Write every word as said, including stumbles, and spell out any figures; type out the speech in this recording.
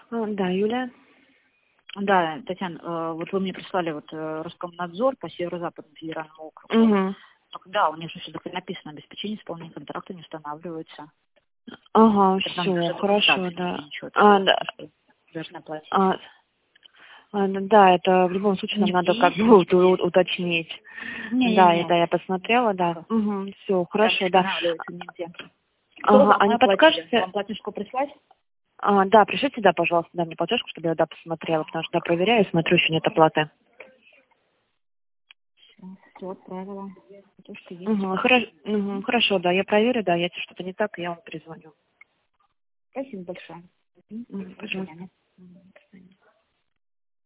А, Да, Юлия. Да, Татьяна, э, вот вы мне прислали вот э, Роскомнадзор по Северо-Западному федеральному округу. Угу. Так, да, у них же все такое написано, обеспечение исполнения контракта не устанавливается. Ага, Это нам все, даже хорошо, документации нигде да. ничего А, такого, да. что должны платить. А, а, ну да, это в любом случае нам надо Нигде, как бы ут- нигде. ут- уточнить. Да, Не-не-не. это я посмотрела, да. Ага. Угу, все, Там не хорошо, да. устанавливается нигде. Ага, Сколько а мы не оплатили? подскажете? Вам платежку прислать? А, да, пришлите, да, пожалуйста, да, мне платежку, чтобы я, да, посмотрела, потому что, да, проверяю, смотрю, еще нет оплаты. Все, отправила. Платежка есть. Угу, хорошо, угу, хорошо, да, я проверю, да, если что-то не так, я вам перезвоню. Спасибо большое. Мгм. Мгм, До пожалуйста. свидания.